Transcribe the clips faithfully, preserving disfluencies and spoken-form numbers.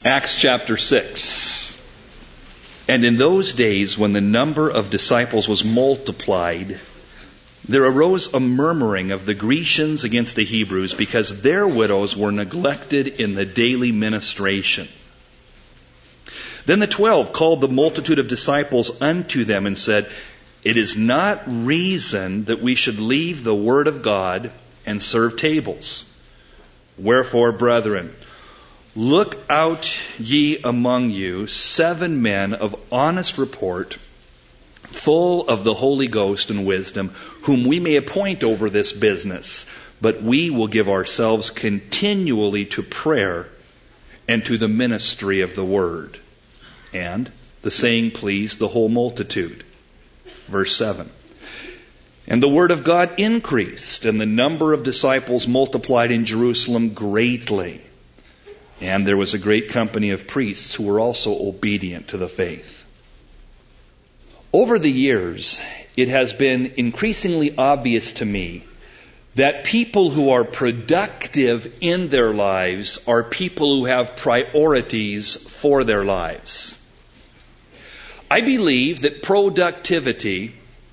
Acts chapter six. And in those days, when the number of disciples was multiplied, there arose a murmuring of the Grecians against the Hebrews, because their widows were neglected in the daily ministration. Then the twelve called the multitude of disciples unto them and said, It is not reason that we should leave the word of God and serve tables. Wherefore, brethren, look out ye among you seven men of honest report, full of the Holy Ghost and wisdom, whom we may appoint over this business. But we will give ourselves continually to prayer and to the ministry of the word. And the saying pleased the whole multitude. Verse seven. And the word of God increased, and the number of disciples multiplied in Jerusalem greatly. And there was a great company of priests who were also obedient to the faith. Over the years, it has been increasingly obvious to me that people who are productive in their lives are people who have priorities for their lives. I believe that productivity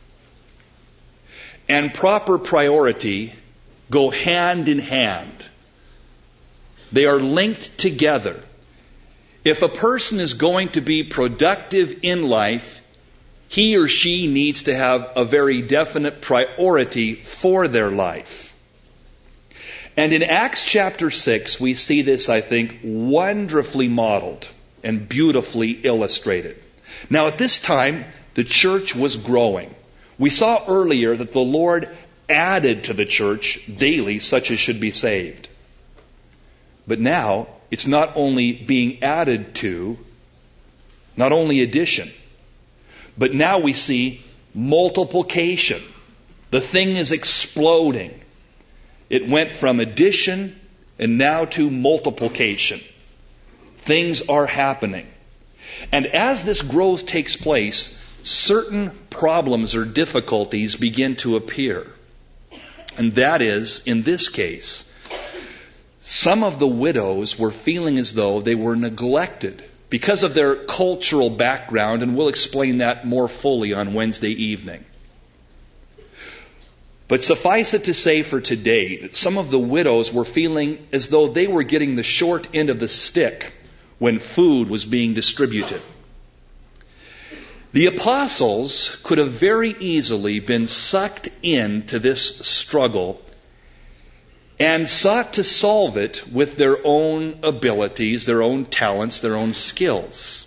and proper priority go hand in hand. They are linked together. If a person is going to be productive in life, he or she needs to have a very definite priority for their life. And in Acts chapter six, we see this, I think, wonderfully modeled and beautifully illustrated. Now, at this time, the church was growing. We saw earlier that the Lord added to the church daily such as should be saved. But now, it's not only being added to, not only addition, but now we see multiplication. The thing is exploding. It went from addition and now to multiplication. Things are happening. And as this growth takes place, certain problems or difficulties begin to appear. And that is, in this case, some of the widows were feeling as though they were neglected because of their cultural background, and we'll explain that more fully on Wednesday evening. But suffice it to say for today that some of the widows were feeling as though they were getting the short end of the stick when food was being distributed. The apostles could have very easily been sucked into this struggle and sought to solve it with their own abilities, their own talents, their own skills.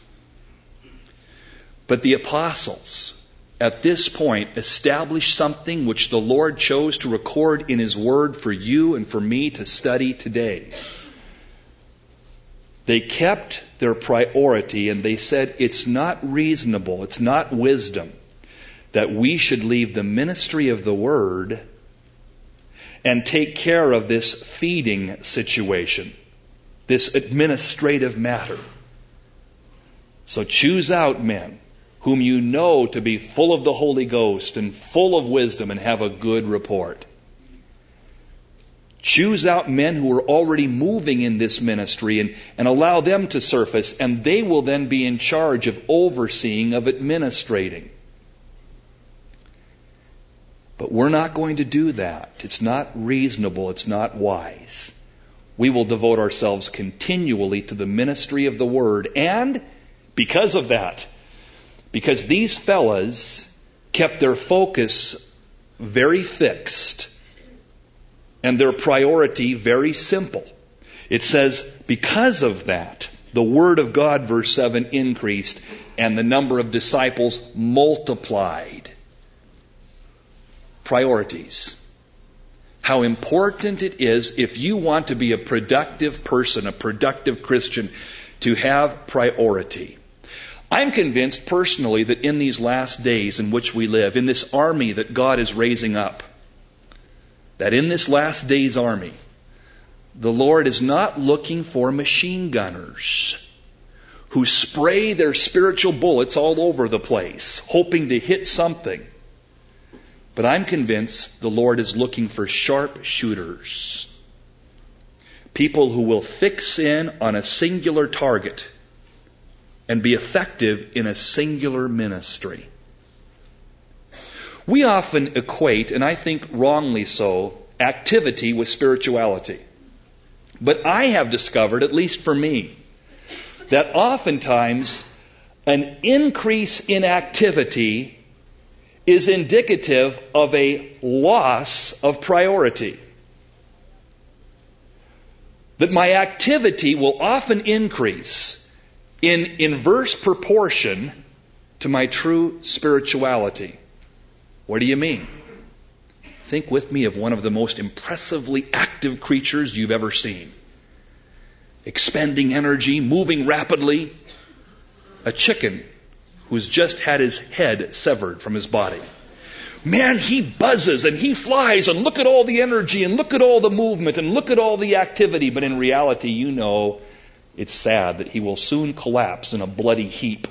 But the apostles, at this point, established something which the Lord chose to record in His Word for you and for me to study today. They kept their priority, and they said it's not reasonable, it's not wisdom that we should leave the ministry of the Word and take care of this feeding situation, this administrative matter. So choose out men whom you know to be full of the Holy Ghost and full of wisdom and have a good report. Choose out men who are already moving in this ministry and, and allow them to surface, and they will then be in charge of overseeing, of administrating. But we're not going to do that. It's not reasonable. It's not wise. We will devote ourselves continually to the ministry of the Word. And because of that, because these fellas kept their focus very fixed and their priority very simple. It says, because of that, the Word of God, verse seven, increased and the number of disciples multiplied. Priorities. How important it is, if you want to be a productive person, a productive Christian, to have priority. I'm convinced personally that in these last days in which we live, in this army that God is raising up, that in this last days army, the Lord is not looking for machine gunners who spray their spiritual bullets all over the place, hoping to hit something. But I'm convinced the Lord is looking for sharp shooters. People who will fix in on a singular target and be effective in a singular ministry. We often equate, and I think wrongly so, activity with spirituality. But I have discovered, at least for me, that oftentimes an increase in activity is indicative of a loss of priority. That my activity will often increase in inverse proportion to my true spirituality. What do you mean? Think with me of one of the most impressively active creatures you've ever seen. Expending energy, moving rapidly. A chicken who's just had his head severed from his body. Man, he buzzes and he flies and look at all the energy and look at all the movement and look at all the activity. But in reality, you know, it's sad that he will soon collapse in a bloody heap.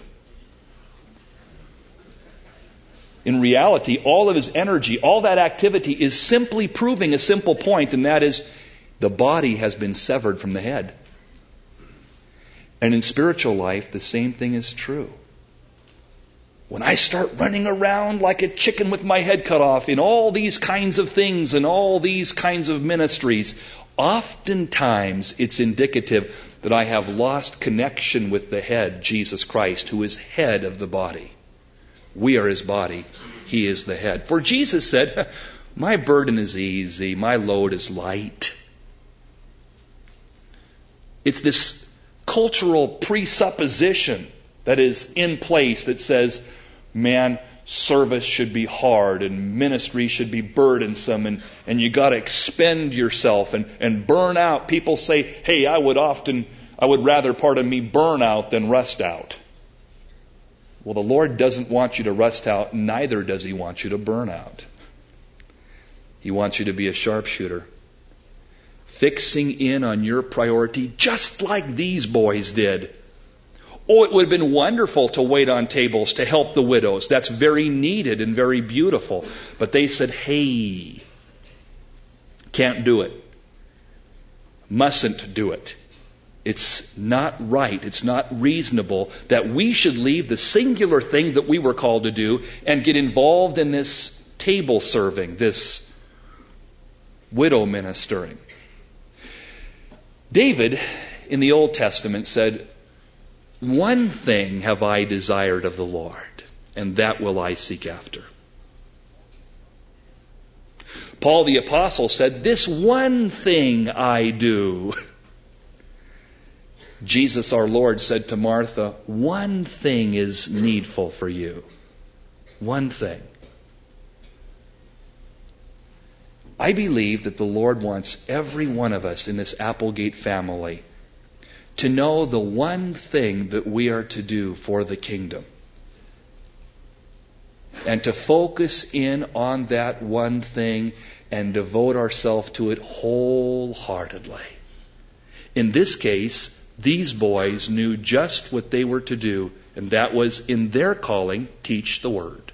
In reality, all of his energy, all that activity is simply proving a simple point, and that is the body has been severed from the head. And in spiritual life, the same thing is true. When I start running around like a chicken with my head cut off in all these kinds of things and all these kinds of ministries, oftentimes it's indicative that I have lost connection with the head, Jesus Christ, who is head of the body. We are his body. He is the head. For Jesus said, my burden is easy. My load is light. It's this cultural presupposition that is in place that says, man, service should be hard and ministry should be burdensome and, and you got to expend yourself and, and burn out. People say, hey, I would often, I would rather, pardon me, burn out than rust out. Well, the Lord doesn't want you to rust out, neither does he want you to burn out. He wants you to be a sharpshooter, fixing in on your priority just like these boys did. Oh, it would have been wonderful to wait on tables to help the widows. That's very needed and very beautiful. But they said, hey, can't do it. Mustn't do it. It's not right. It's not reasonable that we should leave the singular thing that we were called to do and get involved in this table serving, this widow ministering. David, in the Old Testament, said, one thing have I desired of the Lord, and that will I seek after. Paul the Apostle said, this one thing I do. Jesus our Lord said to Martha, one thing is needful for you. One thing. I believe that the Lord wants every one of us in this Applegate family to know the one thing that we are to do for the kingdom. And to focus in on that one thing and devote ourselves to it wholeheartedly. In this case, these boys knew just what they were to do, and that was, in their calling, teach the Word.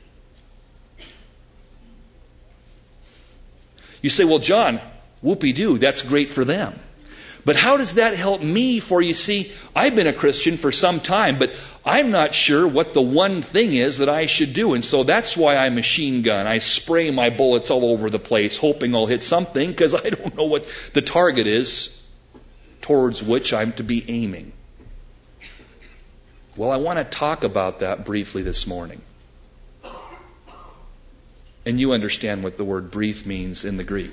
You say, well, John, whoopee-doo, that's great for them. But how does that help me? For you see, I've been a Christian for some time, but I'm not sure what the one thing is that I should do. And so that's why I machine gun. I spray my bullets all over the place, hoping I'll hit something, because I don't know what the target is towards which I'm to be aiming. Well, I want to talk about that briefly this morning. And you understand what the word brief means in the Greek.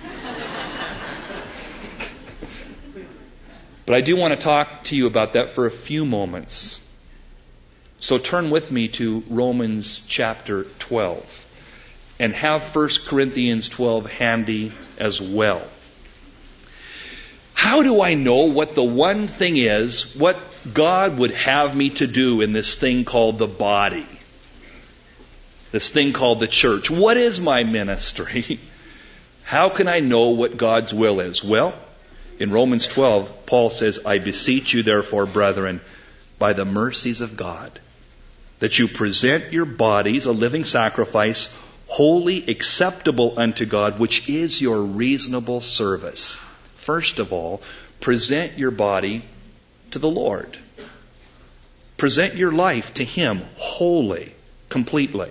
But I do want to talk to you about that for a few moments. So turn with me to Romans chapter twelve. And have First Corinthians twelve handy as well. How do I know what the one thing is, what God would have me to do in this thing called the body? This thing called the church. What is my ministry? How can I know what God's will is? Well, in Romans twelve, Paul says, I beseech you therefore, brethren, by the mercies of God, that you present your bodies a living sacrifice, wholly acceptable unto God, which is your reasonable service. First of all, present your body to the Lord. Present your life to Him wholly, completely.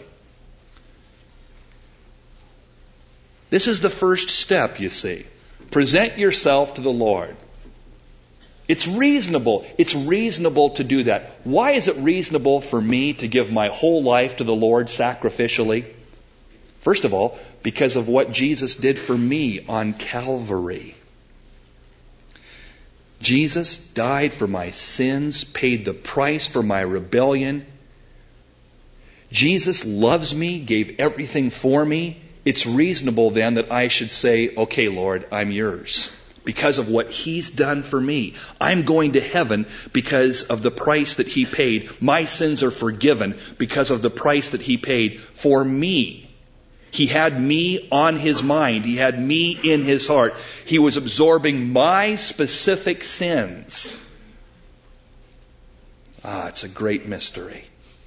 This is the first step, you see. Present yourself to the Lord. It's reasonable. It's reasonable to do that. Why is it reasonable for me to give my whole life to the Lord sacrificially? First of all, because of what Jesus did for me on Calvary. Jesus died for my sins, paid the price for my rebellion. Jesus loves me, gave everything for me. It's reasonable then that I should say, okay, Lord, I'm yours. Because of what He's done for me. I'm going to heaven because of the price that He paid. My sins are forgiven because of the price that He paid for me. He had me on His mind. He had me in His heart. He was absorbing my specific sins. Ah, it's a great mystery.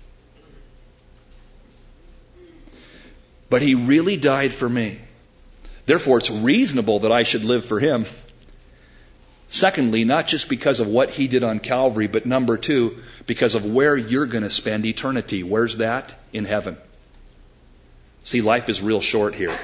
But He really died for me. Therefore, it's reasonable that I should live for Him. Secondly, not just because of what He did on Calvary, but number two, because of where you're going to spend eternity. Where's that? In heaven. See, life is real short here.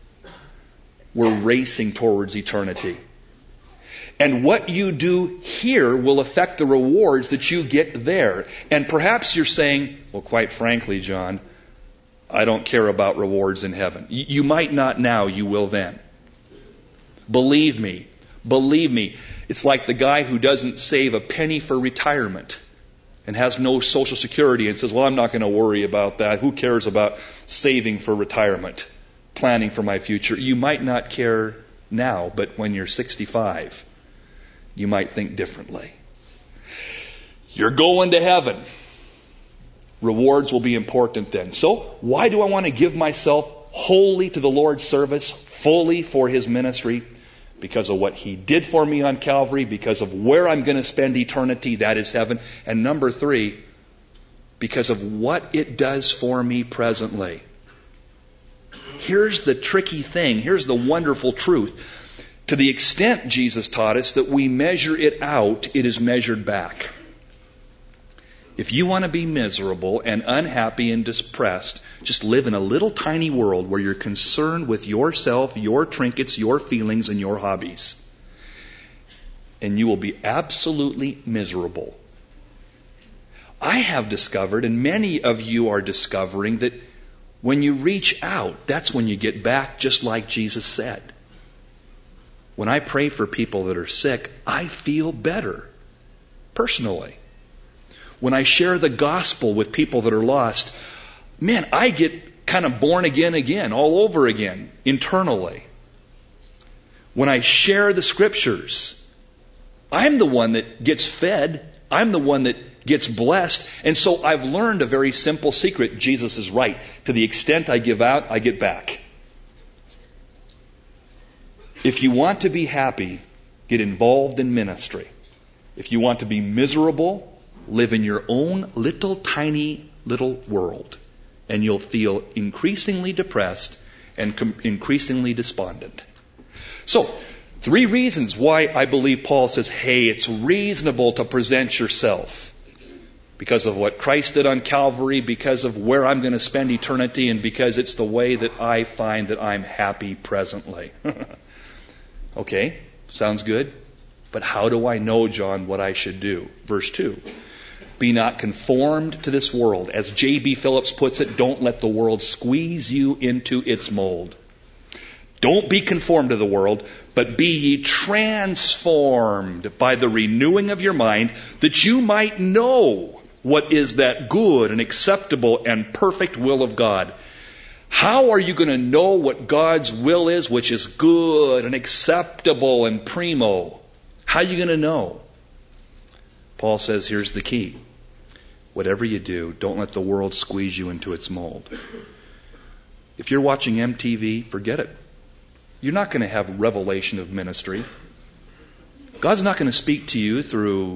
We're racing towards eternity. And what you do here will affect the rewards that you get there. And perhaps you're saying, well, quite frankly, John, I don't care about rewards in heaven. You might not now, you will then. Believe me. Believe me. It's like the guy who doesn't save a penny for retirement and has no Social Security and says, well, I'm not going to worry about that. Who cares about saving for retirement, planning for my future? You might not care now, but when you're sixty-five, you might think differently. You're going to heaven. Rewards will be important then. So, why do I want to give myself wholly to the Lord's service, fully for His ministry? Because of what He did for me on Calvary, because of where I'm going to spend eternity, that is heaven. And number three, because of what it does for me presently. Here's the tricky thing. Here's the wonderful truth. To the extent Jesus taught us that we measure it out, it is measured back. If you want to be miserable and unhappy and depressed, just live in a little tiny world where you're concerned with yourself, your trinkets, your feelings, and your hobbies. And you will be absolutely miserable. I have discovered, and many of you are discovering, that when you reach out, that's when you get back, just like Jesus said. When I pray for people that are sick, I feel better, personally. When I share the gospel with people that are lost, man, I get kind of born again again, all over again, internally. When I share the scriptures, I'm the one that gets fed. I'm the one that gets blessed. And so I've learned a very simple secret. Jesus is right. To the extent I give out, I get back. If you want to be happy, get involved in ministry. If you want to be miserable, live in your own little tiny little world, and you'll feel increasingly depressed and com- increasingly despondent. So, three reasons why I believe Paul says, hey, it's reasonable to present yourself. Because of what Christ did on Calvary, because of where I'm going to spend eternity, and because it's the way that I find that I'm happy presently. Okay, sounds good. But how do I know, John, what I should do? Verse two. Be not conformed to this world. As J B Phillips puts it, don't let the world squeeze you into its mold. Don't be conformed to the world, but be ye transformed by the renewing of your mind, that you might know what is that good and acceptable and perfect will of God. How are you going to know what God's will is, which is good and acceptable and primo? How are you going to know? Paul says, here's the key. Whatever you do, don't let the world squeeze you into its mold. If you're watching M T V, forget it. You're not going to have revelation of ministry. God's not going to speak to you through,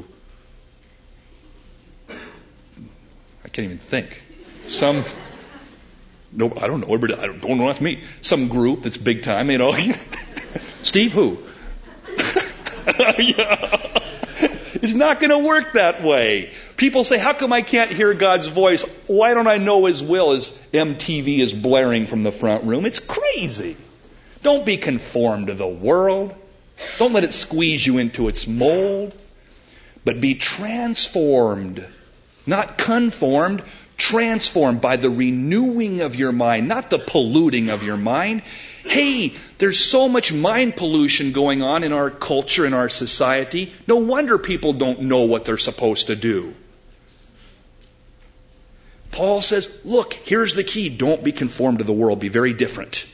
I can't even think, some, no, I don't know, everybody, I don't, don't know, that's me, some group that's big time, you know. Steve who? Yeah. It's not going to work that way. People say, how come I can't hear God's voice? Why don't I know His will as M T V is blaring from the front room? It's crazy. Don't be conformed to the world. Don't let it squeeze you into its mold. But be transformed, not conformed, transformed by the renewing of your mind, not the polluting of your mind. Hey, there's so much mind pollution going on in our culture, in our society. No wonder people don't know what they're supposed to do. Paul says, look, here's the key. Don't be conformed to the world. Be very different.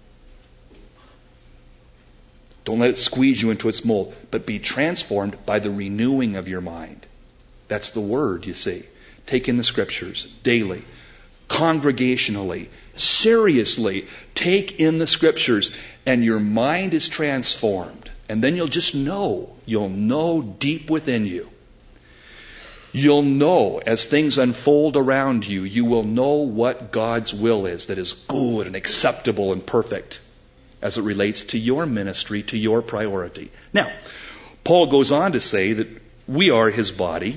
Don't let it squeeze you into its mold, but be transformed by the renewing of your mind. That's the word, you see. Take in the Scriptures daily, congregationally, seriously. Take in the Scriptures, and your mind is transformed. And then you'll just know. You'll know deep within you. You'll know as things unfold around you, you will know what God's will is that is good and acceptable and perfect as it relates to your ministry, to your priority. Now, Paul goes on to say that we are His body.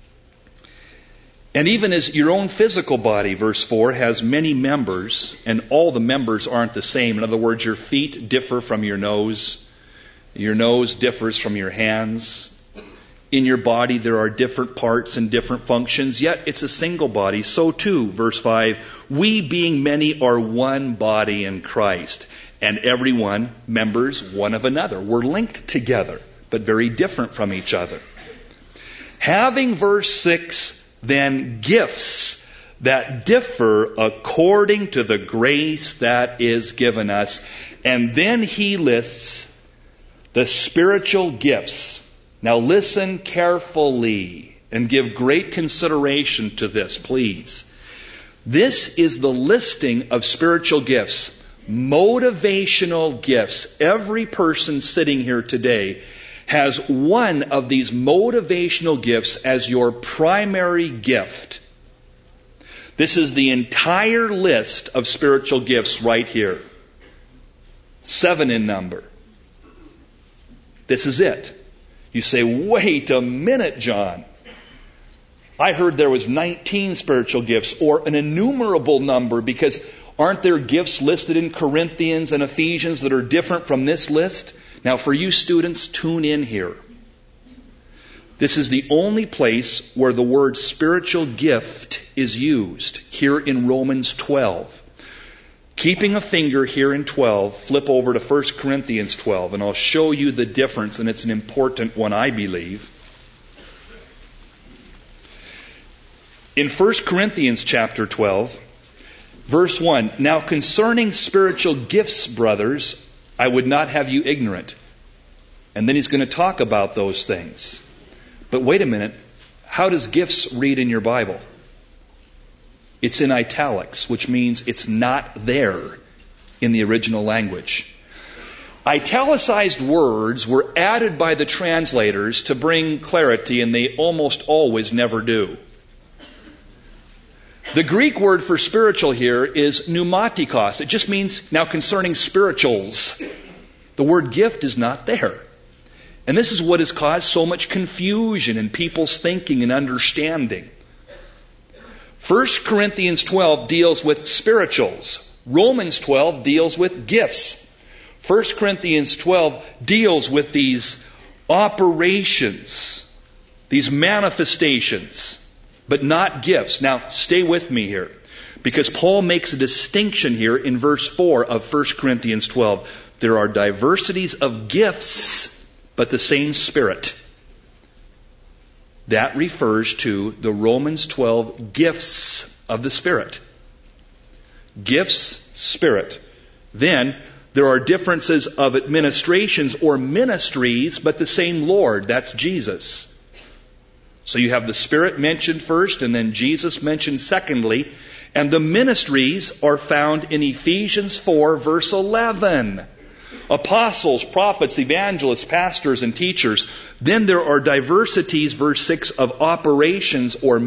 And even as your own physical body, verse four, has many members, and all the members aren't the same. In other words, your feet differ from your nose. Your nose differs from your hands. In your body, there are different parts and different functions, yet it's a single body. So too, verse five, we being many are one body in Christ, and everyone members one of another. We're linked together, but very different from each other. Having, verse six, then gifts that differ according to the grace that is given us. And then he lists the spiritual gifts. Now listen carefully and give great consideration to this, please. This is the listing of spiritual gifts, motivational gifts. Every person sitting here today has one of these motivational gifts as your primary gift. This is the entire list of spiritual gifts right here. Seven in number. This is it. You say, wait a minute, John. I heard there was nineteen spiritual gifts, or an innumerable number, because aren't there gifts listed in Corinthians and Ephesians that are different from this list? Now, for you students, tune in here. This is the only place where the word spiritual gift is used, here in Romans twelve. Keeping a finger here in twelve, flip over to First Corinthians twelve, and I'll show you the difference, and it's an important one, I believe. In First Corinthians chapter twelve, verse one, now concerning spiritual gifts, brothers, I would not have you ignorant. And then he's going to talk about those things. But wait a minute. How does gifts read in your Bible? It's in italics, which means it's not there in the original language. Italicized words were added by the translators to bring clarity, and they almost always never do. The Greek word for spiritual here is pneumatikos. It just means now concerning spirituals. The word gift is not there. And this is what has caused so much confusion in people's thinking and understanding. First Corinthians twelve deals with spirituals. Romans twelve deals with gifts. First Corinthians twelve deals with these operations, these manifestations, but not gifts. Now, stay with me here, because Paul makes a distinction here in verse four of First Corinthians twelve. There are diversities of gifts, but the same Spirit. That refers to the Romans twelve gifts of the Spirit. Gifts, Spirit. Then, there are differences of administrations or ministries, but the same Lord. That's Jesus. So you have the Spirit mentioned first, and then Jesus mentioned secondly. And the ministries are found in Ephesians four, verse eleven. Apostles, prophets, evangelists, pastors, and teachers. Then there are diversities, verse six, of operations or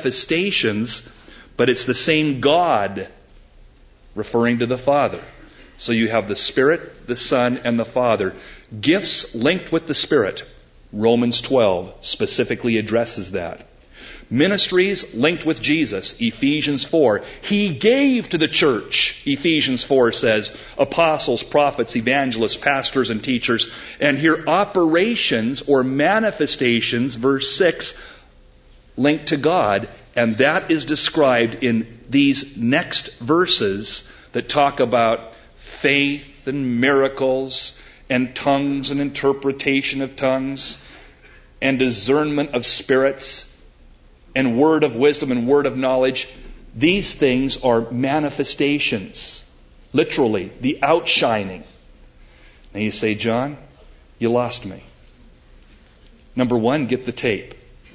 manifestations, but it's the same God, referring to the Father. So you have the Spirit, the Son, and the Father. Gifts linked with the Spirit. Romans twelve specifically addresses that. Ministries linked with Jesus. Ephesians four. He gave to the church. Ephesians four says, apostles, prophets, evangelists, pastors, and teachers. And here operations or manifestations, verse six, linked to God. And that is described in these next verses that talk about faith and miracles and tongues and interpretation of tongues and discernment of spirits and word of wisdom and word of knowledge. These things are manifestations. Literally, the outshining. Now you say, John, you lost me. Number one, get the tape.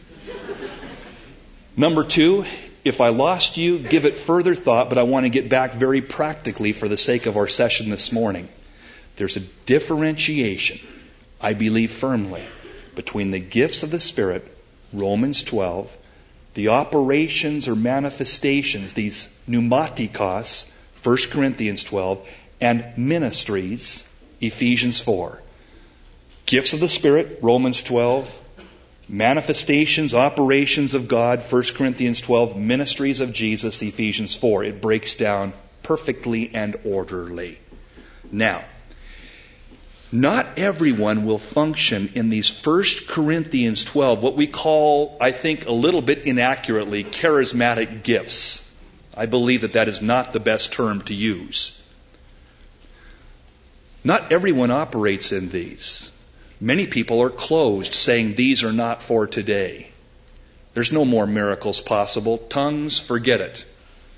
Number two, if I lost you, give it further thought, but I want to get back very practically for the sake of our session this morning. There's a differentiation, I believe firmly, between the gifts of the Spirit, Romans twelve, the operations or manifestations, these pneumatikos, First Corinthians twelve, and ministries, Ephesians four. Gifts of the Spirit, Romans twelve. Manifestations, operations of God, First Corinthians twelve. Ministries of Jesus, Ephesians four. It breaks down perfectly and orderly. Now, not everyone will function in these First Corinthians twelve, what we call, I think a little bit inaccurately, charismatic gifts. I believe that that is not the best term to use. Not everyone operates in these. Many people are closed, saying these are not for today. There's no more miracles possible. Tongues, forget it.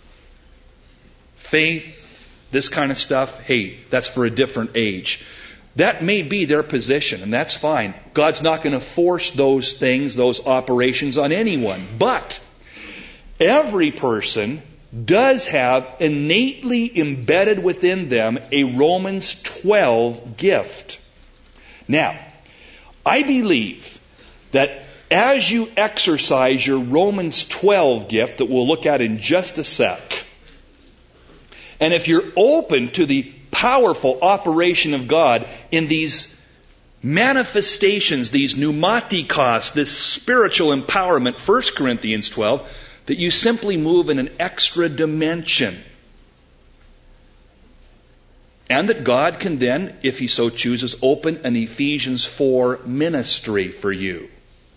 Faith, this kind of stuff, hey, that's for a different age. That may be their position, and that's fine. God's not going to force those things, those operations on anyone. But every person does have innately embedded within them a Romans twelve gift. Now, I believe that as you exercise your Romans twelve gift that we'll look at in just a sec, and if you're open to the powerful operation of God in these manifestations, these pneumatikos, this spiritual empowerment, First Corinthians twelve, that you simply move in an extra dimension. And that God can then, if He so chooses, open an Ephesians four ministry for you.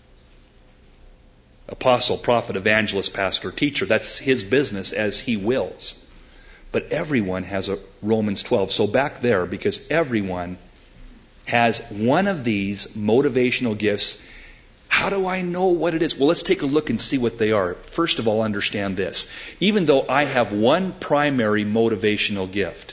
Apostle, prophet, evangelist, pastor, teacher. That's His business as He wills. But everyone has a Romans twelve. So back there, because everyone has one of these motivational gifts. How do I know what it is? Well, let's take a look and see what they are. First of all, understand this. Even though I have one primary motivational gift,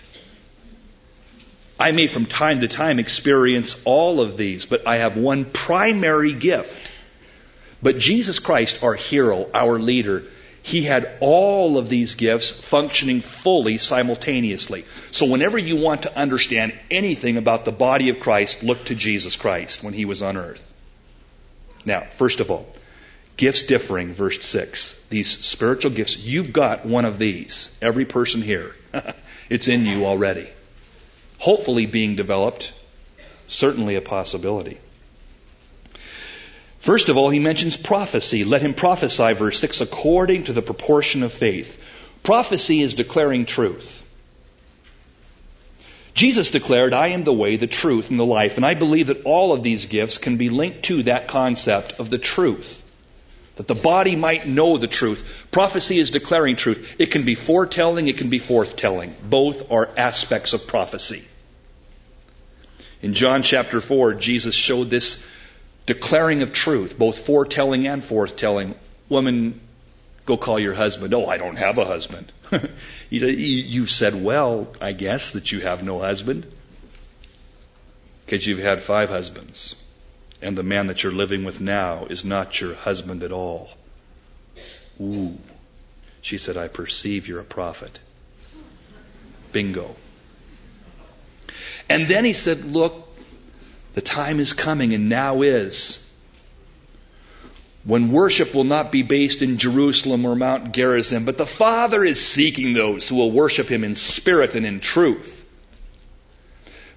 I may from time to time experience all of these, but I have one primary gift. But Jesus Christ, our hero, our leader, He had all of these gifts functioning fully simultaneously. So whenever you want to understand anything about the body of Christ, look to Jesus Christ when He was on earth. Now, first of all, gifts differing, verse six. These spiritual gifts, you've got one of these. Every person here. It's in you already. Hopefully being developed, certainly a possibility. First of all, he mentions prophecy. Let him prophesy, verse six, according to the proportion of faith. Prophecy is declaring truth. Jesus declared, I am the way, the truth, and the life. And I believe that all of these gifts can be linked to that concept of the truth. That the body might know the truth. Prophecy is declaring truth. It can be foretelling, it can be forthtelling. Both are aspects of prophecy. In John chapter four, Jesus showed this declaring of truth, both foretelling and forthtelling. Woman, go call your husband. Oh, I don't have a husband. You said, well, I guess that you have no husband. Because you've had five husbands. And the man that you're living with now is not your husband at all. Ooh. She said, I perceive you're a prophet. Bingo. And then he said, look, the time is coming, and now is, when worship will not be based in Jerusalem or Mount Gerizim, but the Father is seeking those who will worship Him in spirit and in truth.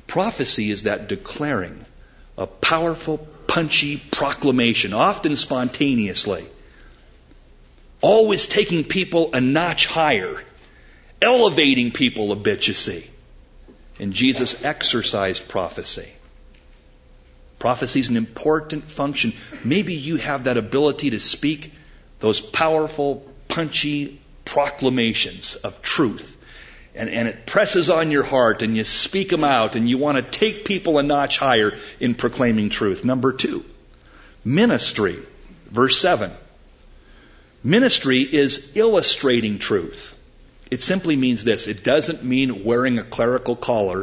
Prophecy is that declaring, a powerful, punchy proclamation, often spontaneously. Always taking people a notch higher, elevating people a bit, you see. And Jesus exercised prophecy. Prophecy is an important function. Maybe you have that ability to speak those powerful, punchy proclamations of truth. And, and it presses on your heart and you speak them out and you want to take people a notch higher in proclaiming truth. Number two, ministry. Verse seven. Ministry is illustrating truth. It simply means this. It doesn't mean wearing a clerical collar.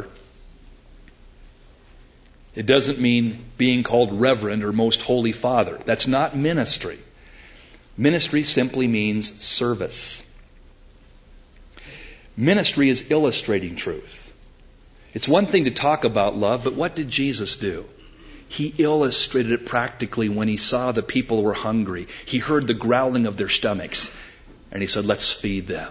It doesn't mean being called Reverend or Most Holy Father. That's not ministry. Ministry simply means service. Ministry is illustrating truth. It's one thing to talk about love, but what did Jesus do? He illustrated it practically when he saw the people were hungry. He heard the growling of their stomachs, and he said, let's feed them.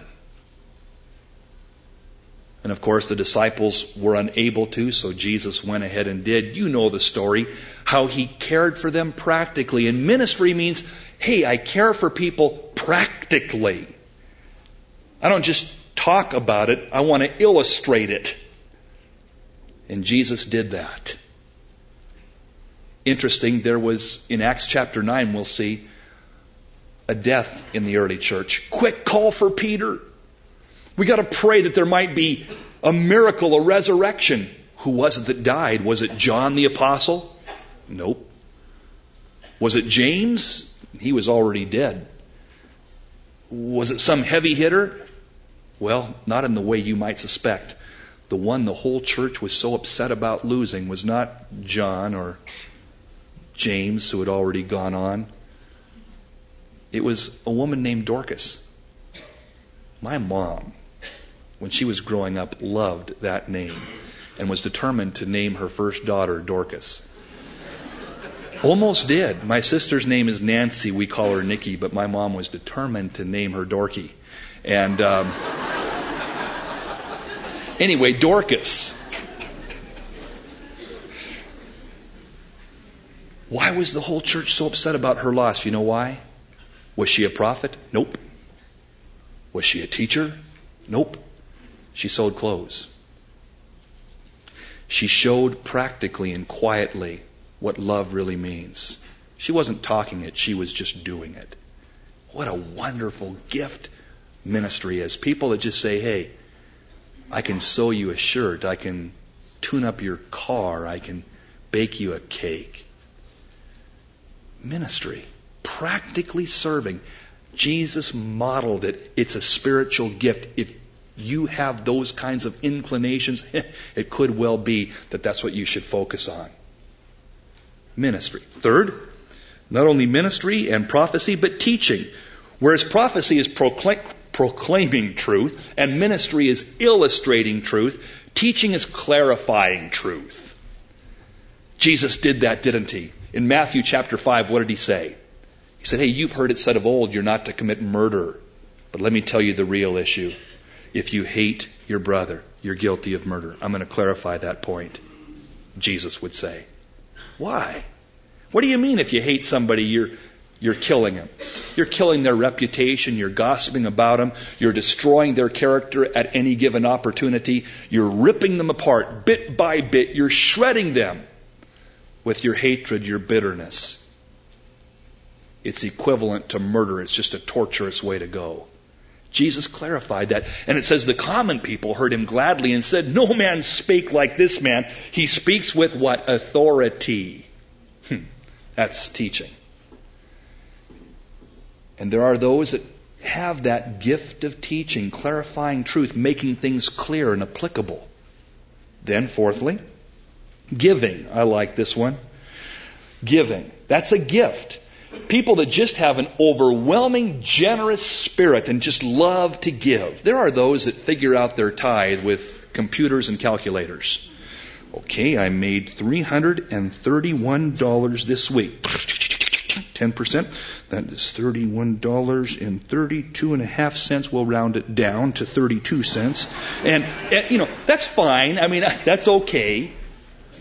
And of course, the disciples were unable to, so Jesus went ahead and did. You know the story, how he cared for them practically. And ministry means, hey, I care for people practically. I don't just talk about it, I want to illustrate it. And Jesus did that. Interesting, there was, in Acts chapter nine, we'll see, a death in the early church. Quick call for Peter. We got to pray that there might be a miracle, a resurrection. Who was it that died? Was it John the Apostle? Nope. Was it James? He was already dead. Was it some heavy hitter? Well, not in the way you might suspect. The one the whole church was so upset about losing was not John or James, who had already gone on. It was a woman named Dorcas. My mom, when she was growing up, loved that name and was determined to name her first daughter Dorcas. Almost did. My sister's name is Nancy. We call her Nikki, but my mom was determined to name her Dorky. And um, anyway, Dorcas. Why was the whole church so upset about her loss? You know why? Was she a prophet? Nope. Was she a teacher? Nope. She sewed clothes. She showed practically and quietly what love really means. She wasn't talking it, she was just doing it. What a wonderful gift ministry is. People that just say, hey, I can sew you a shirt, I can tune up your car, I can bake you a cake. Ministry. Practically serving. Jesus modeled it. It's a spiritual gift. If you have those kinds of inclinations, it could well be that that's what you should focus on. Ministry. Third, not only ministry and prophecy, but teaching. Whereas prophecy is proclaim, proclaiming truth and ministry is illustrating truth, teaching is clarifying truth. Jesus did that, didn't he? In Matthew chapter five, what did he say? He said, hey, you've heard it said of old, you're not to commit murder. But let me tell you the real issue. If you hate your brother, you're guilty of murder. I'm going to clarify that point. Jesus would say. Why? What do you mean if you hate somebody, you're, you're killing them? You're killing their reputation, you're gossiping about them, you're destroying their character at any given opportunity, you're ripping them apart bit by bit, you're shredding them with your hatred, your bitterness. It's equivalent to murder. It's just a torturous way to go. Jesus clarified that. And it says the common people heard him gladly and said, no man spake like this man. He speaks with what? Authority. Hmm. That's teaching. And there are those that have that gift of teaching, clarifying truth, making things clear and applicable. Then fourthly, giving. I like this one. Giving. That's a gift. People that just have an overwhelming, generous spirit and just love to give. There are those that figure out their tithe with computers and calculators. Okay, I made three hundred thirty-one dollars this week. ten percent. That is thirty-one dollars and thirty-two and a half cents. We'll round it down to thirty-two cents. And, and, you know, that's fine. I mean, that's okay.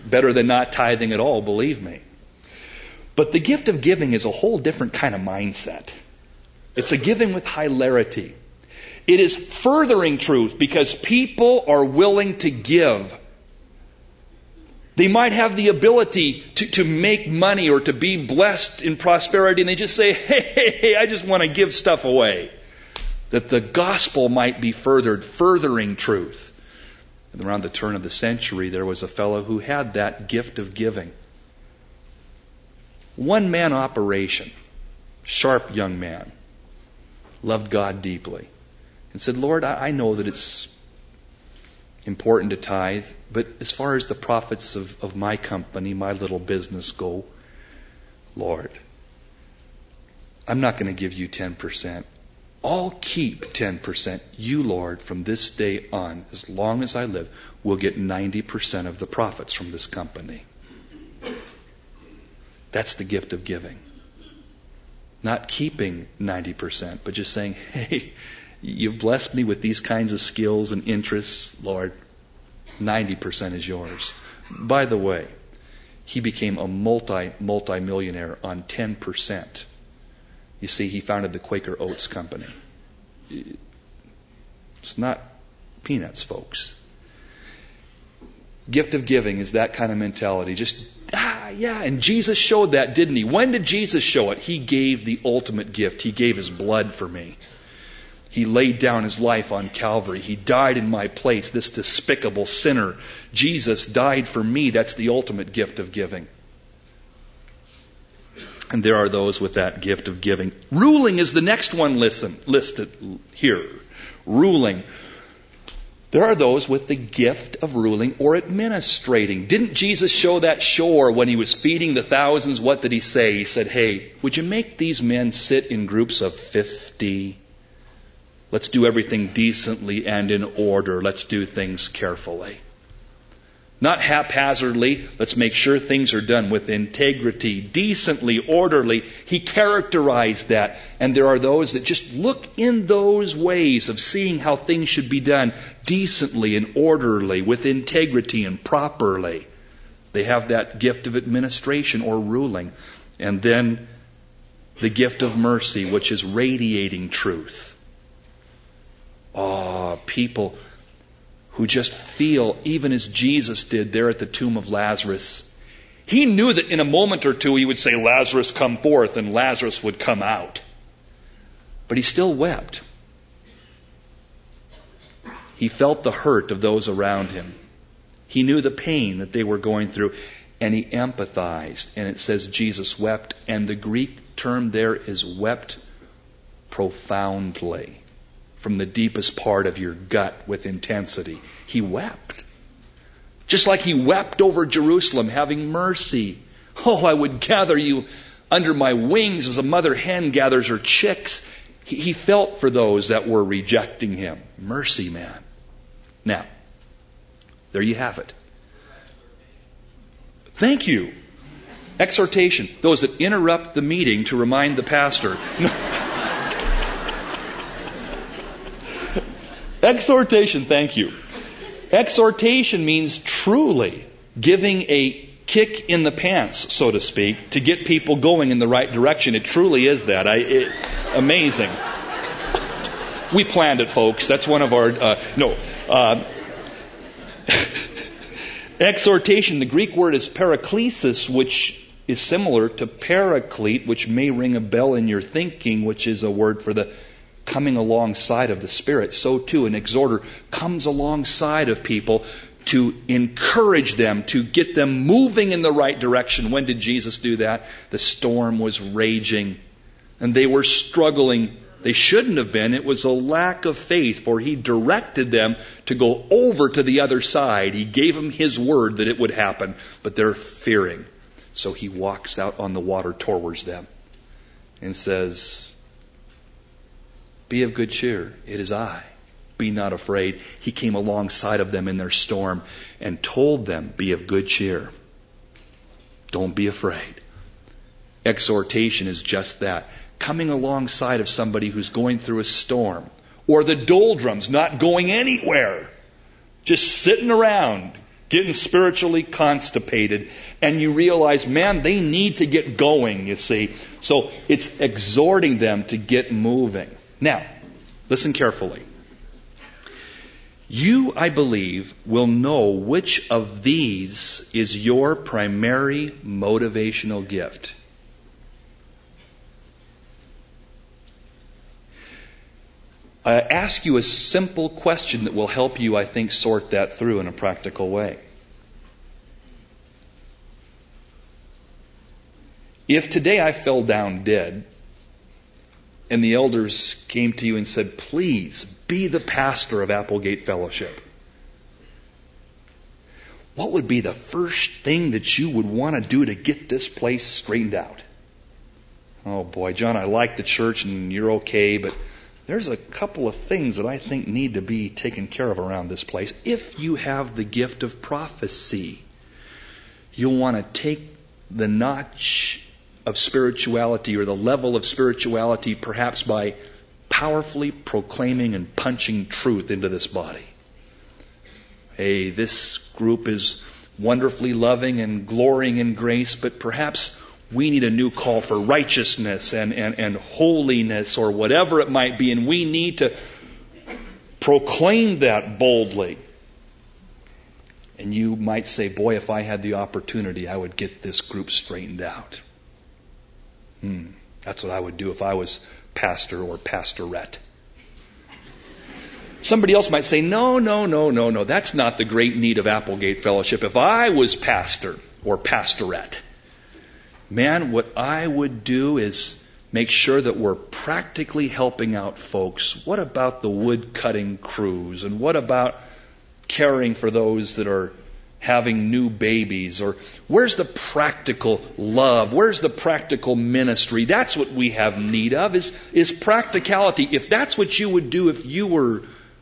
Better than not tithing at all, believe me. But the gift of giving is a whole different kind of mindset. It's a giving with hilarity. It is furthering truth because people are willing to give. They might have the ability to, to make money or to be blessed in prosperity, and they just say, hey, hey, hey, I just want to give stuff away. That the gospel might be furthered, furthering truth. And around the turn of the century, there was a fellow who had that gift of giving. One man operation, sharp young man, loved God deeply, and said, Lord, I, I know that it's important to tithe, but as far as the profits of, of my company, my little business go, Lord, I'm not going to give you ten percent. I'll keep ten percent. You, Lord, from this day on, as long as I live, will get ninety percent of the profits from this company. That's the gift of giving. Not keeping ninety percent, but just saying, hey, you've blessed me with these kinds of skills and interests, Lord. ninety percent is yours. By the way, he became a multi, multi-millionaire on ten percent. You see, he founded the Quaker Oats Company. It's not peanuts, folks. Gift of giving is that kind of mentality. Just, ah, yeah, and Jesus showed that, didn't he? When did Jesus show it? He gave the ultimate gift. He gave his blood for me. He laid down his life on Calvary. He died in my place, this despicable sinner. Jesus died for me. That's the ultimate gift of giving. And there are those with that gift of giving. Ruling is the next one listen, listed here. Ruling. There are those with the gift of ruling or administrating. Didn't Jesus show that shore when he was feeding the thousands? What did he say? He said, hey, would you make these men sit in groups of fifty? Let's do everything decently and in order. Let's do things carefully. Not haphazardly. Let's make sure things are done with integrity, decently, orderly. He characterized that. And there are those that just look in those ways of seeing how things should be done decently and orderly, with integrity and properly. They have that gift of administration or ruling. And then the gift of mercy, which is radiating truth. Oh, people who just feel, even as Jesus did there at the tomb of Lazarus. He knew that in a moment or two he would say, Lazarus, come forth, and Lazarus would come out. But he still wept. He felt the hurt of those around him. He knew the pain that they were going through, and he empathized. And it says Jesus wept, and the Greek term there is wept profoundly. From the deepest part of your gut with intensity. He wept. Just like he wept over Jerusalem, having mercy. Oh, I would gather you under my wings as a mother hen gathers her chicks. He, he felt for those that were rejecting him. Mercy, man. Now, there you have it. Thank you. Exhortation. Those that interrupt the meeting to remind the pastor. Exhortation, thank you. Exhortation means truly giving a kick in the pants, so to speak, to get people going in the right direction. It truly is that. I, it, amazing. We planned it, folks. That's one of our, uh, no. Uh, exhortation, the Greek word is paraklesis, which is similar to paraclete, which may ring a bell in your thinking, which is a word for the coming alongside of the Spirit. So too, an exhorter comes alongside of people to encourage them, to get them moving in the right direction. When did Jesus do that? The storm was raging and they were struggling. They shouldn't have been. It was a lack of faith, for he directed them to go over to the other side. He gave them his word that it would happen, but they're fearing. So he walks out on the water towards them and says, be of good cheer. It is I. Be not afraid. He came alongside of them in their storm and told them, be of good cheer. Don't be afraid. Exhortation is just that. Coming alongside of somebody who's going through a storm, or the doldrums, not going anywhere, just sitting around, getting spiritually constipated, and you realize, man, they need to get going, you see. So it's exhorting them to get moving. Now, listen carefully. You, I believe, will know which of these is your primary motivational gift. I ask you a simple question that will help you, I think, sort that through in a practical way. If today I fell down dead, and the elders came to you and said, please be the pastor of Applegate Fellowship, what would be the first thing that you would want to do to get this place straightened out? Oh boy, John, I like the church and you're okay, but there's a couple of things that I think need to be taken care of around this place. If you have the gift of prophecy, you'll want to take the notch of spirituality or the level of spirituality perhaps by powerfully proclaiming and punching truth into this body. Hey, this group is wonderfully loving and glorying in grace, but perhaps we need a new call for righteousness and, and, and holiness or whatever it might be, and we need to proclaim that boldly. And you might say, boy, if I had the opportunity, I would get this group straightened out. Hmm, that's what I would do if I was pastor or pastorette. Somebody else might say, no, no, no, no, no, that's not the great need of Applegate Fellowship. If I was pastor or pastorette, man, what I would do is make sure that we're practically helping out folks. What about the wood cutting crews? And what about caring for those that are having new babies? Or where's the practical love? Where's the practical ministry? That's what we have need of, is, is practicality. If that's what you would do if you were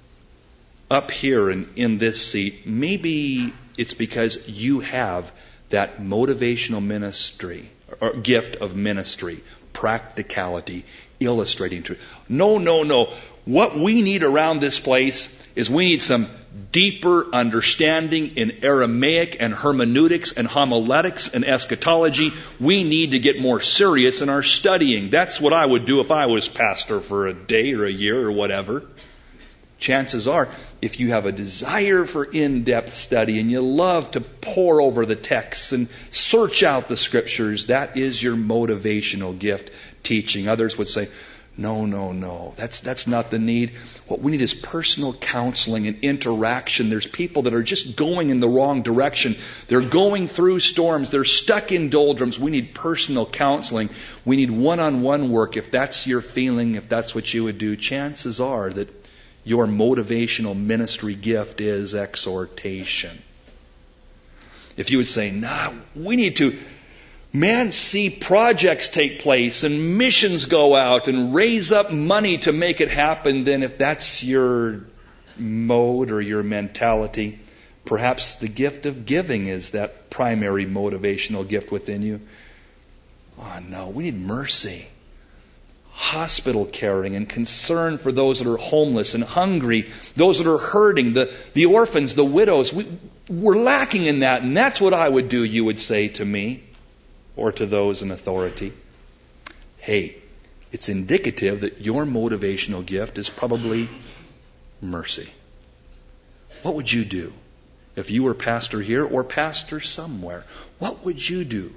up here and in this seat, maybe it's because you have that motivational ministry or gift of ministry, practicality, illustrating truth. No, no, no. What we need around this place is we need some deeper understanding in Aramaic and hermeneutics and homiletics and eschatology. We need to get more serious in our studying. That's what I would do if I was pastor for a day or a year or whatever. Chances are, if you have a desire for in-depth study and you love to pore over the texts and search out the scriptures, that is your motivational gift, teaching. Others would say, no, no, no, that's that's not the need. What we need is personal counseling and interaction. There's people that are just going in the wrong direction. They're going through storms. They're stuck in doldrums. We need personal counseling. We need one-on-one work. If that's your feeling, if that's what you would do, chances are that your motivational ministry gift is exhortation. If you would say, nah, we need to, man, see projects take place and missions go out and raise up money to make it happen, then if that's your mode or your mentality, perhaps the gift of giving is that primary motivational gift within you. Oh no, we need mercy. Hospital caring and concern for those that are homeless and hungry, those that are hurting, the, the orphans, the widows. We, we're lacking in that, and that's what I would do, you would say to me or to those in authority. Hey, it's indicative that your motivational gift is probably mercy. What would you do if you were pastor here or pastor somewhere? What would you do?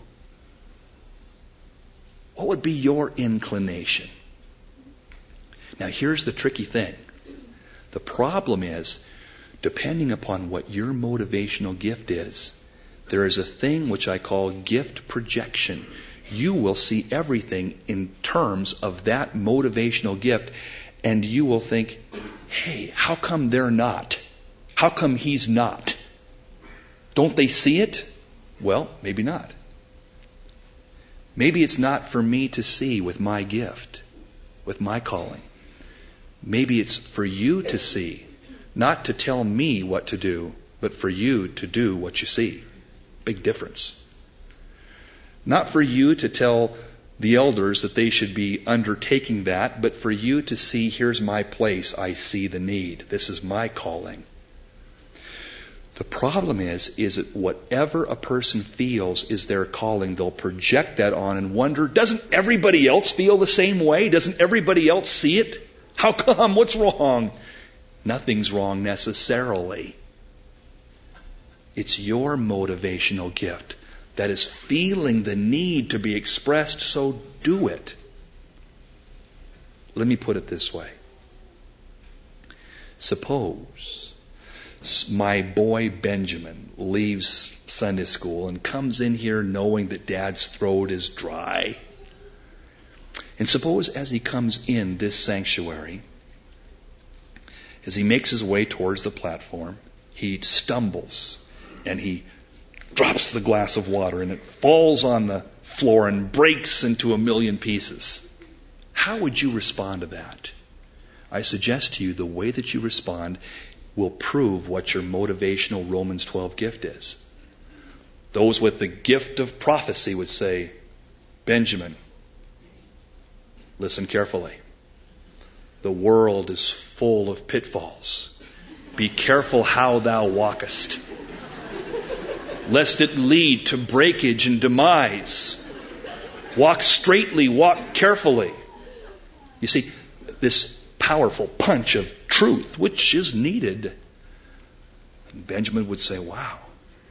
What would be your inclination? Now here's the tricky thing. The problem is, depending upon what your motivational gift is, there is a thing which I call gift projection. You will see everything in terms of that motivational gift, and you will think, hey, how come they're not? How come he's not? Don't they see it? Well, maybe not. Maybe it's not for me to see with my gift, with my calling. Maybe it's for you to see, not to tell me what to do, but for you to do what you see. Big difference. Not for you to tell the elders that they should be undertaking that, but for you to see, here's my place, I see the need. This is my calling. The problem is, is that whatever a person feels is their calling, they'll project that on and wonder, doesn't everybody else feel the same way? Doesn't everybody else see it? How come? What's wrong? Nothing's wrong necessarily. It's your motivational gift that is feeling the need to be expressed, so do it. Let me put it this way. Suppose my boy Benjamin leaves Sunday school and comes in here knowing that Dad's throat is dry. And suppose as he comes in this sanctuary, as he makes his way towards the platform, he stumbles and he drops the glass of water and it falls on the floor and breaks into a million pieces. How would you respond to that? I suggest to you the way that you respond will prove what your motivational Romans twelve gift is. Those with the gift of prophecy would say, Benjamin, listen carefully. The world is full of pitfalls. Be careful how thou walkest, lest it lead to breakage and demise. Walk straightly, walk carefully. You see, this powerful punch of truth, which is needed. And Benjamin would say, wow.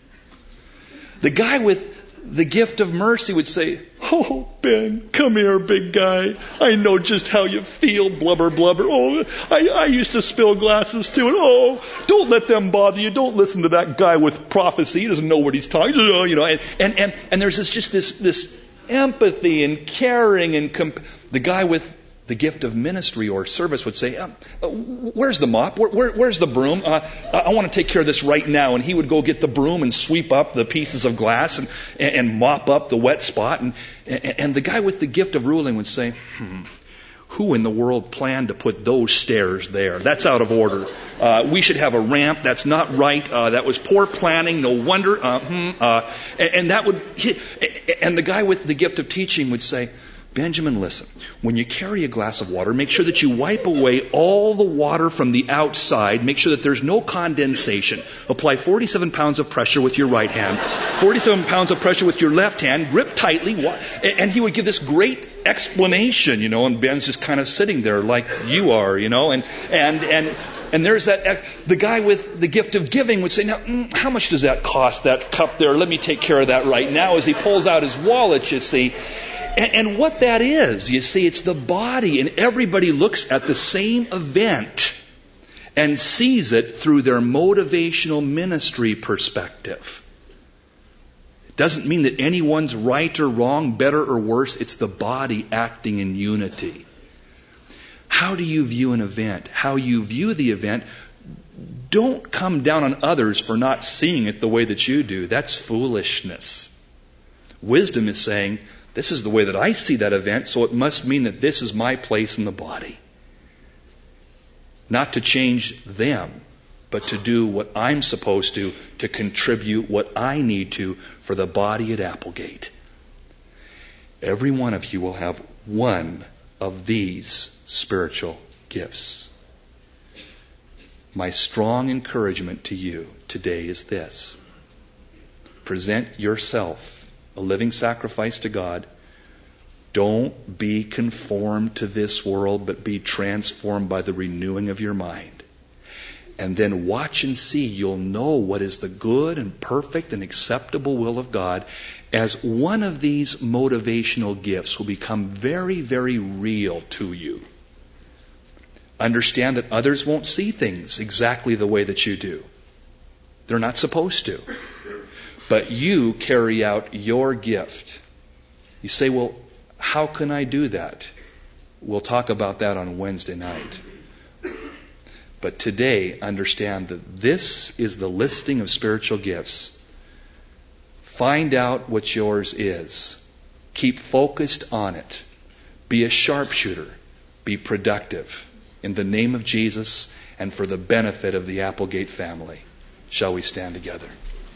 The guy with the gift of mercy would say, oh, Ben, come here, big guy. I know just how you feel, blubber, blubber. Oh, I, I used to spill glasses too. And oh, don't let them bother you. Don't listen to that guy with prophecy. He doesn't know what he's talking about. You know, and, and, and, and there's this, just this, this empathy and caring and comp- the guy with the gift of ministry or service would say, uh, uh, where's the mop? Where, where, where's the broom? Uh, I want to take care of this right now. And he would go get the broom and sweep up the pieces of glass and, and, and mop up the wet spot. And, and the guy with the gift of ruling would say, hmm, who in the world planned to put those stairs there? That's out of order. Uh, we should have a ramp. That's not right. Uh, that was poor planning. No wonder. Uh, hmm, uh, and, and that would, and the guy with the gift of teaching would say, Benjamin, listen, when you carry a glass of water, make sure that you wipe away all the water from the outside. Make sure that there's no condensation. Apply forty-seven pounds of pressure with your right hand, forty-seven pounds of pressure with your left hand, grip tightly. And he would give this great explanation, you know, and Ben's just kind of sitting there like you are, you know, and, and, and, and there's that, the guy with the gift of giving would say, now, mm, how much does that cost, that cup there? Let me take care of that right now, as he pulls out his wallet, you see. And what that is, you see, it's the body, and everybody looks at the same event and sees it through their motivational ministry perspective. It doesn't mean that anyone's right or wrong, better or worse. It's the body acting in unity. How do you view an event? How you view the event, don't come down on others for not seeing it the way that you do. That's foolishness. Wisdom is saying, this is the way that I see that event, so it must mean that this is my place in the body. Not to change them, but to do what I'm supposed to, to contribute what I need to for the body at Applegate. Every one of you will have one of these spiritual gifts. My strong encouragement to you today is this. Present yourself a living sacrifice to God. Don't be conformed to this world, but be transformed by the renewing of your mind. And then watch and see. You'll know what is the good and perfect and acceptable will of God, as one of these motivational gifts will become very, very real to you. Understand that others won't see things exactly the way that you do. They're not supposed to. But you carry out your gift. You say, well, how can I do that? We'll talk about that on Wednesday night. But today, understand that this is the listing of spiritual gifts. Find out what yours is. Keep focused on it. Be a sharpshooter. Be productive. In the name of Jesus and for the benefit of the Applegate family. Shall we stand together?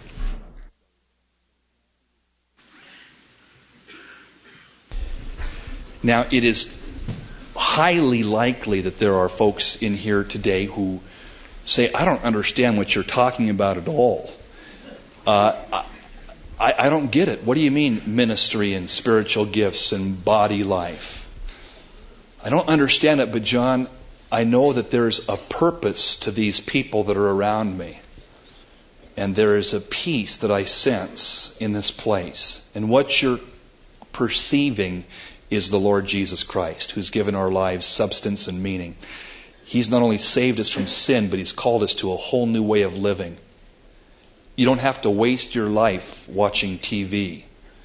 Now, it is highly likely that there are folks in here today who say, I don't understand what you're talking about at all. Uh, I, I don't get it. What do you mean ministry and spiritual gifts and body life? I don't understand it, but John, I know that there's a purpose to these people that are around me. And there is a peace that I sense in this place. And what you're perceiving is the Lord Jesus Christ, who's given our lives substance and meaning. He's not only saved us from sin, but He's called us to a whole new way of living. You don't have to waste your life watching T V.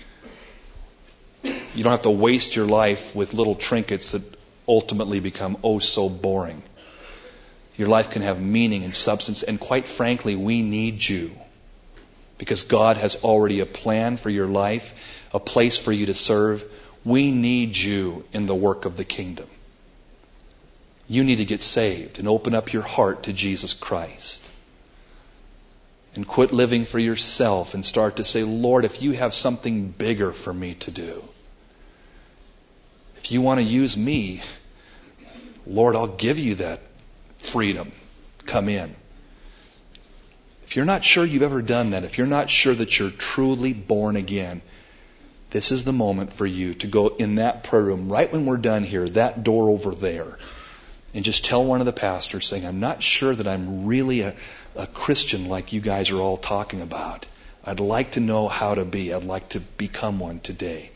You don't have to waste your life with little trinkets that ultimately become oh so boring. Your life can have meaning and substance, and quite frankly, we need you. Because God has already a plan for your life, a place for you to serve. We need you in the work of the kingdom. You need to get saved and open up your heart to Jesus Christ. And quit living for yourself and start to say, Lord, if you have something bigger for me to do, if you want to use me, Lord, I'll give you that freedom. Come in. If you're not sure you've ever done that, if you're not sure that you're truly born again, this is the moment for you to go in that prayer room right when we're done here, that door over there, and just tell one of the pastors saying, I'm not sure that I'm really a, a Christian like you guys are all talking about. I'd like to know how to be. I'd like to become one today.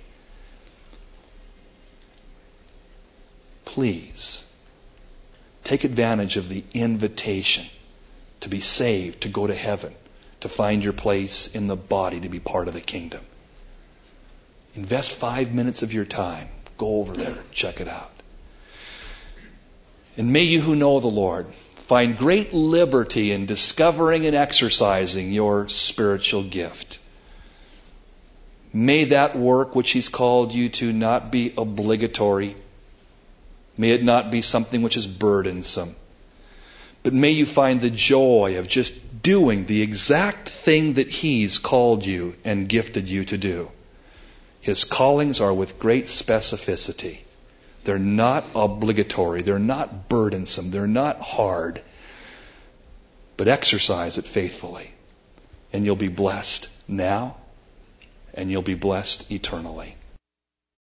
Please take advantage of the invitation to be saved, to go to heaven, to find your place in the body, to be part of the kingdom. Invest five minutes of your time. Go over there, check it out. And may you who know the Lord find great liberty in discovering and exercising your spiritual gift. May that work which He's called you to not be obligatory. May it not be something which is burdensome. But may you find the joy of just doing the exact thing that He's called you and gifted you to do. His callings are with great specificity. They're not obligatory. They're not burdensome. They're not hard. But exercise it faithfully. And you'll be blessed now. And you'll be blessed eternally.